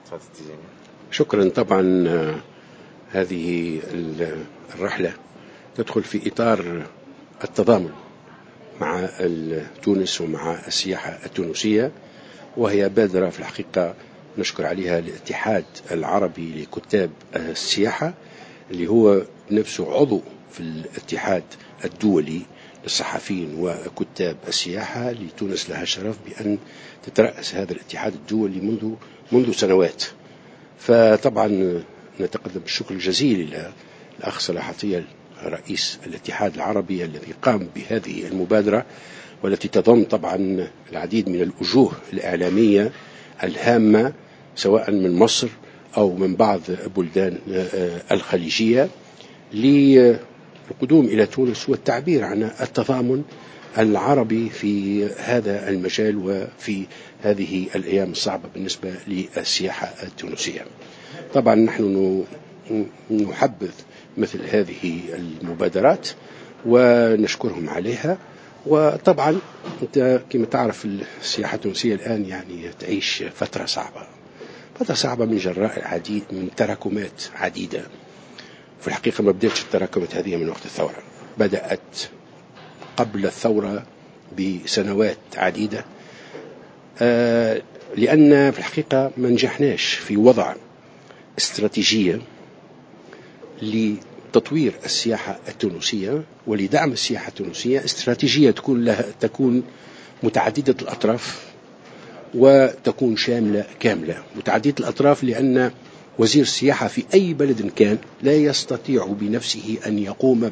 شكرا. طبعا هذه الرحلة تدخل في إطار التضامن مع تونس ومع السياحة التونسية، وهي بادرة في الحقيقة نشكر عليها الاتحاد العربي لكتاب السياحة، اللي هو نفسه عضو في الاتحاد الدولي للصحفيين وكتاب السياحة. لتونس لها شرف بأن تترأس هذا الاتحاد الدولي منذ سنوات. فطبعا نتقدم بالشكر الجزيل إلى الأخ صلاح عطية رئيس الاتحاد العربي الذي قام بهذه المبادرة، والتي تضم طبعا العديد من الوجوه الإعلامية الهامة سواء من مصر أو من بعض البلدان الخليجية للقدوم إلى تونس والتعبير عن التضامن العربي في هذا المجال وفي هذه الأيام الصعبة بالنسبة للسياحة التونسية. طبعا نحن نحبذ مثل هذه المبادرات ونشكرهم عليها. وطبعا أنت كما تعرف السياحة التونسية الآن يعني تعيش فترة صعبة من جراء العديد من تراكمات عديدة. في الحقيقة ما بدأتش التراكمات هذه من وقت الثورة، بدأت قبل الثورة بسنوات عديدة، لأن في الحقيقة ما نجحناش في وضع استراتيجية لتطوير السياحة التونسية ولدعم السياحة التونسية، استراتيجية تكون متعددة الأطراف وتكون شاملة كاملة. متعددة الأطراف لأن وزير السياحة في أي بلد كان لا يستطيع بنفسه أن يقوم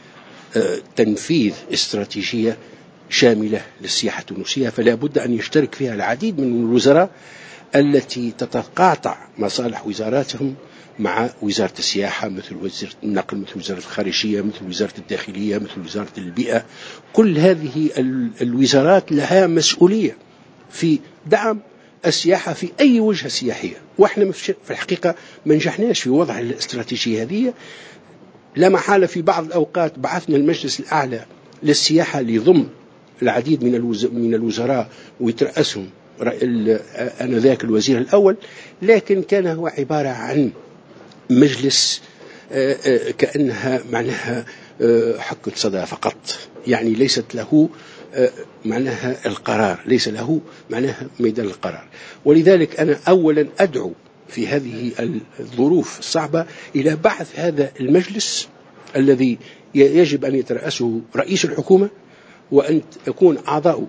بتنفيذ استراتيجية شاملة للسياحة التونسية، فلا بد أن يشترك فيها العديد من الوزراء التي تتقاطع مصالح وزاراتهم مع وزارة السياحة، مثل وزارة النقل، مثل وزارة الخارجية، مثل وزارة الداخلية، مثل وزارة البيئة. كل هذه الوزارات لها مسؤولية في دعم السياحة في أي وجهة سياحية، وإحنا في الحقيقة ما نجحناش في وضع الاستراتيجية هذه. لا محالة في بعض الأوقات بعثنا المجلس الأعلى للسياحة ليضم العديد من الوزراء ويترأسهم آنذاك الوزير الأول، لكن كان هو عبارة عن مجلس كأنها معناها حكة صدى فقط، يعني ليست له معناها القرار، ليس له معناها ميدان القرار. ولذلك أنا أولا أدعو في هذه الظروف الصعبة إلى بعث هذا المجلس الذي يجب أن يترأسه رئيس الحكومة، وأن يكون أعضاء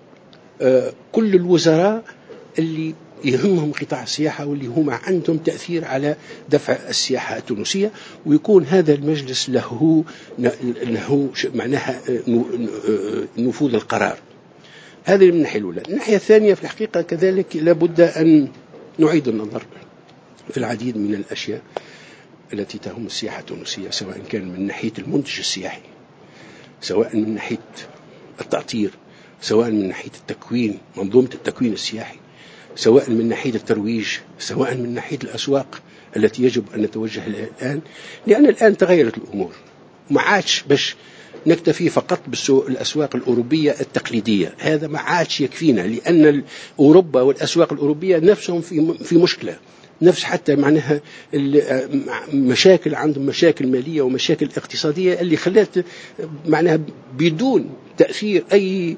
كل الوزراء اللي يهمهم قطاع السياحة واللي هم عندهم تأثير على دفع السياحة التونسية، ويكون هذا المجلس له معناها نفوذ القرار. هذه من الناحية الأولى. الناحية الثانية في الحقيقة كذلك لابد أن نعيد النظر في العديد من الأشياء التي تهم السياحة التونسية، سواء كان من ناحية المنتج السياحي، سواء من ناحية التأطير، سواء من ناحية التكوين، منظومة التكوين السياحي، سواء من ناحية الترويج، سواء من ناحية الأسواق التي يجب أن نتوجه لها الآن، لأن الآن تغيرت الأمور. ما عادش باش نكتفي فقط بالأسواق الأوروبية التقليدية، هذا ما عادش يكفينا، لأن أوروبا والأسواق الأوروبية نفسهم في مشكلة، نفس حتى معناها مشاكل، عندهم مشاكل مالية ومشاكل اقتصادية اللي خلت معناها بدون تأثير أي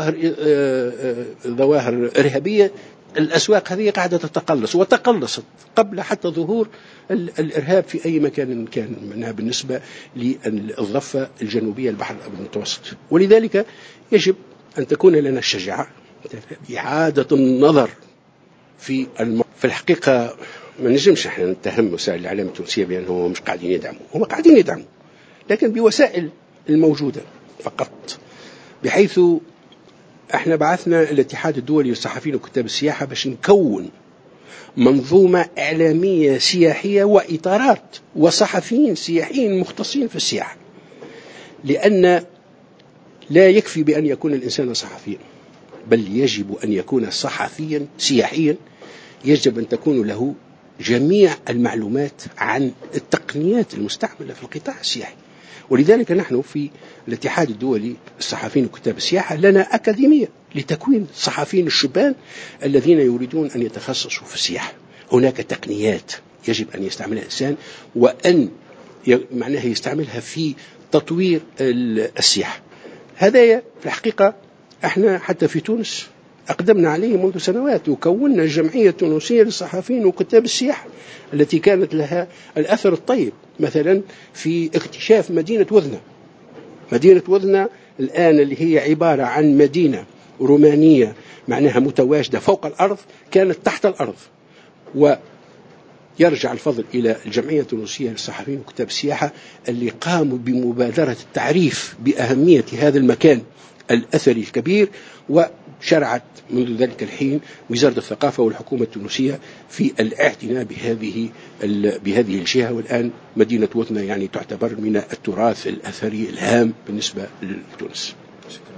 ظواهر إرهابية الأسواق هذه قاعدة تتقلص، وتقلصت قبل حتى ظهور الإرهاب في أي مكان كان، منها بالنسبة للضفة الجنوبية البحر الأبيض المتوسط. ولذلك يجب أن تكون لنا الشجاعة إعادة النظر في الحقيقة. ما نجمش احنا نتهم وسائل الإعلام التونسية بأنهم مش قاعدين يدعموا، هم قاعدين يدعموا لكن بوسائل الموجودة فقط، بحيث احنا بعثنا الاتحاد الدولي للصحفيين وكتاب السياحة باش نكون منظومة إعلامية سياحية وإطارات وصحفيين سياحيين مختصين في السياحة، لأن لا يكفي بأن يكون الإنسان صحفيا، بل يجب أن يكون صحفيا سياحيا، يجب أن تكون له جميع المعلومات عن التقنيات المستعملة في القطاع السياحي. ولذلك نحن في الاتحاد الدولي للصحفيين وكتاب السياحة لنا أكاديمية لتكوين الصحفيين الشبان الذين يريدون أن يتخصصوا في السياحة، هناك تقنيات يجب أن يستعملها الإنسان، وأن معناها يستعملها في تطوير السياحة. هذا في الحقيقة احنا حتى في تونس أقدمنا عليه منذ سنوات، وكونا الجمعية التونسية للصحفيين وكتاب السياحة التي كانت لها الأثر الطيب، مثلا في اكتشاف مدينة وذنة. مدينة وذنة الآن اللي هي عبارة عن مدينة رومانية معناها متواجدة فوق الأرض، كانت تحت الأرض. ويرجع الفضل إلى الجمعية التونسية للصحفيين وكتاب السياحة اللي قاموا بمبادرة التعريف بأهمية هذا المكان الأثري الكبير، وشرعت منذ ذلك الحين وزارة الثقافة والحكومة التونسية في الاعتناء بهذه الجهة. والآن مدينة وذنة يعني تعتبر من التراث الأثري الهام بالنسبة لتونس.